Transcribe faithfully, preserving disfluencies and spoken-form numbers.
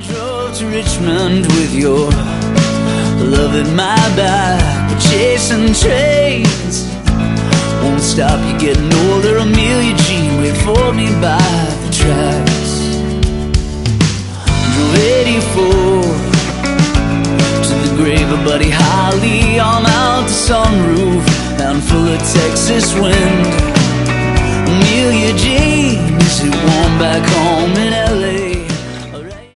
drove to Richmond with your love at my back. We're chasing trains, won't stop, you're getting older. Amelia Jean, wait for me by the tracks. Drove eighty-four to the grave of Buddy Holly. Arm out the sunroof, down full of Texas wind. Amelia Jean, is it warm back home?